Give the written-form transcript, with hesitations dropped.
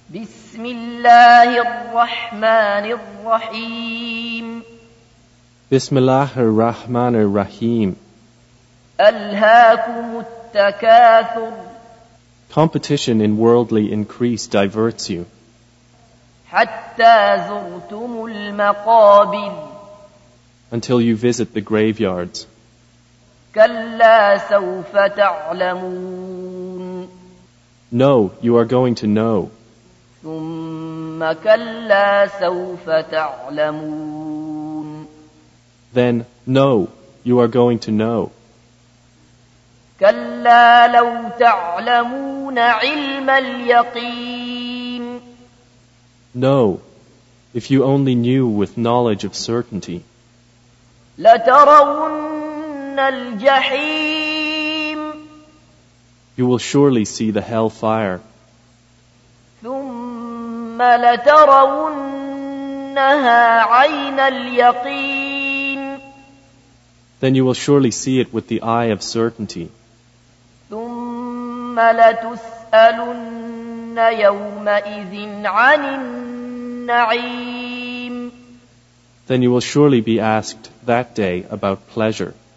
بسم الله الرحمن الرحيم Bismillah ar-Rahman ar-Rahim. ألهاكم التكاثر Competition in worldly increase diverts you, حتى زرتم المقابر until you visit the graveyards. كلا سوف تعلمون No, you are going to know. ثم كلا سوف تعلمون Then, no, you are going to know. كلا لو تعلمون علم اليقين No, if you only knew with knowledge of certainty, لترون الجحيم you will surely see the hell fire. ثم لترونها عين اليقين Then you will surely see it with the eye of certainty. ثم لتسألن يومئذ عن النعيم Then you will surely be asked that day about pleasure.